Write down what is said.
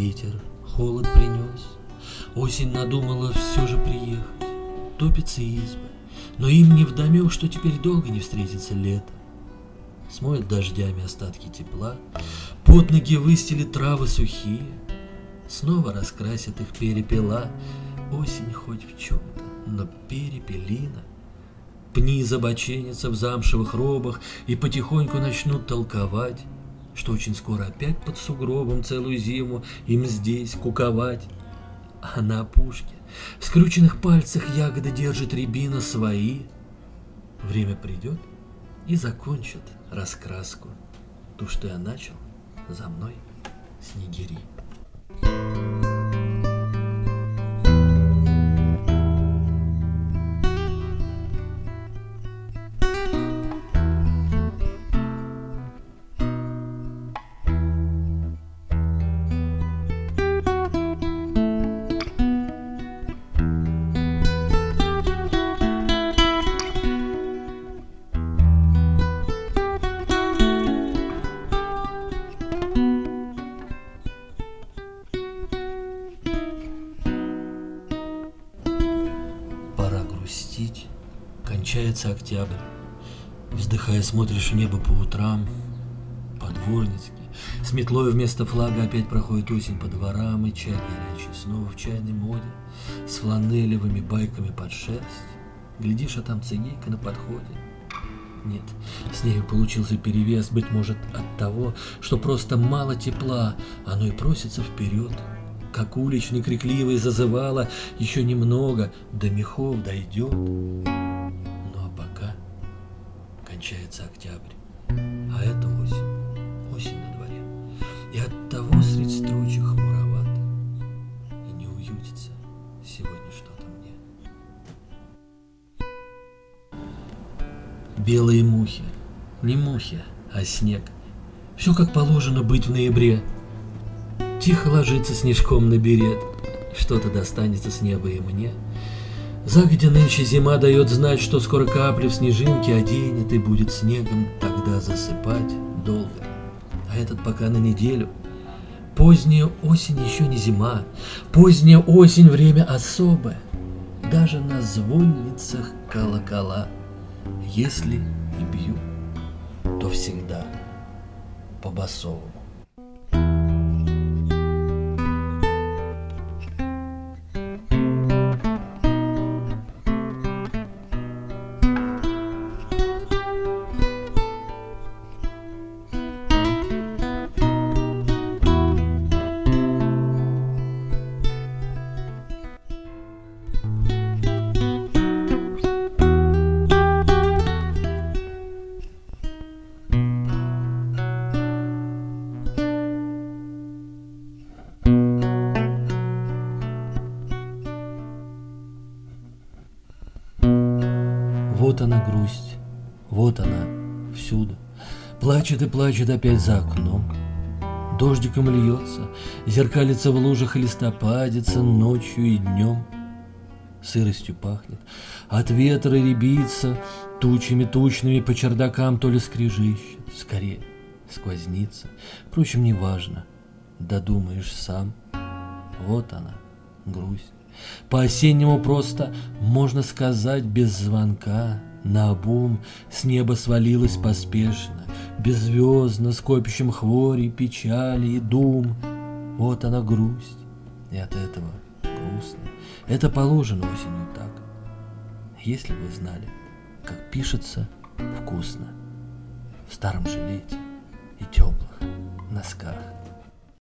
ветер холод принес. Осень надумала все же приехать. Топятся избы, но им невдомек, что теперь долго не встретится лето. Смоет дождями остатки тепла, под ноги выстелит травы сухие, снова раскрасит их перепела. Осень хоть в чем-то, но перепелина. Пни забоченятся в замшевых робах и потихоньку начнут толковать, что очень скоро опять под сугробом целую зиму им здесь куковать. А на опушке в скрюченных пальцах ягоды держит рябина свои. Время придет и закончит раскраску, ту, что я начал за мной снегири. Кончается октябрь. Вздыхая, смотришь в небо по утрам. По-дворницки. С метлой вместо флага опять проходит осень по дворам, и чай горячий снова в чайной моде, с фланелевыми байками под шерсть. Глядишь, а там цигейка на подходе. Нет, с нею получился перевес, быть может, от того, что просто мало тепла, оно и просится вперед. Как уличный крикливый зазывала, еще немного, до мехов дойдет. Кончается октябрь, а это осень на дворе, и оттого средь строчек хмуровато, и не уютится сегодня что-то мне. Белые мухи, не мухи, а снег, все как положено быть в ноябре. Тихо ложится снежком на берет, что-то достанется с неба и мне. Загодя нынче зима дает знать, что скоро капли в снежинке оденет и будет снегом тогда засыпать долго. А этот пока на неделю. Поздняя осень еще не зима, поздняя осень время особое. Даже на звонницах колокола, если и бью, то всегда по-басовому. Вот она грусть, вот она всюду. Плачет и плачет опять за окном. Дождиком льется, зеркалится в лужах и листопадится ночью и днем. Сыростью пахнет, от ветра рябится, тучами тучными по чердакам то ли скрежещет, скорее сквознится. Впрочем, неважно, додумаешь сам. Вот она, грусть. По-осеннему просто, можно сказать, без звонка, наобум с неба свалилась поспешно, беззвездно, с копищем хвори, печали и дум. Вот она грусть, и от этого грустно. Это положено осенью так. Если бы вы знали, как пишется вкусно в старом жилете и теплых носках.